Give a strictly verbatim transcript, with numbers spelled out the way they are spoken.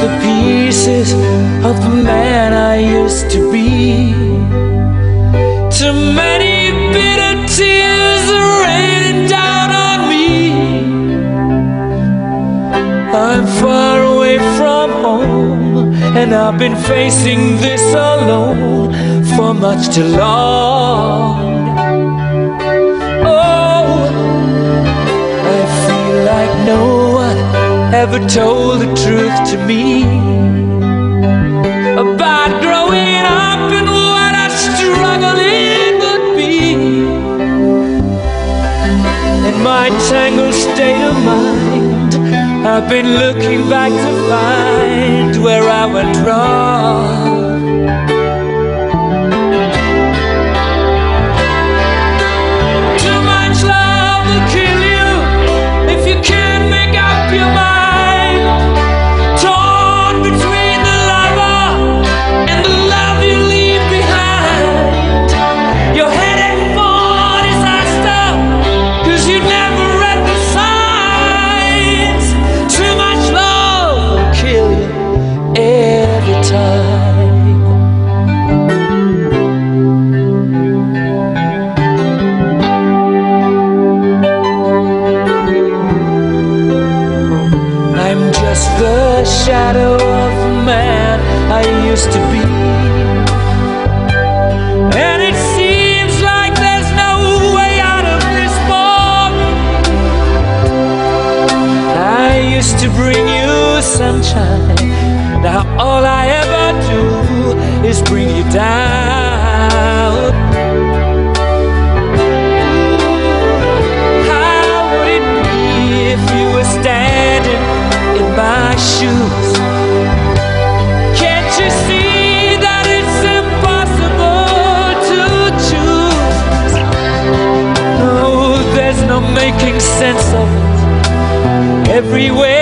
the pieces of the man I used to be. Too many bitter tears are raining down on me. I'm far away from home, and I've been facing this alone for much too long. Oh, I feel like no one ever told the truth to me about growing up and what a struggle it would be. In my tangled state of mind, I've been looking back to find where I went wrong. Too much love will kill you if you can't make up your mind. Torn between the lover and the love you leave behind. You're headed for disaster, 'cause you never read the signs. Too much love will kill you every time. I'm just the shadow of the man I used to be, and it seems like there's no way out of this moment. I used to bring you sunshine, now all I ever do is bring you down. How would it be if you were standing in my shoes? Can't you see that it's impossible to choose? No, there's no making sense of it. Everywhere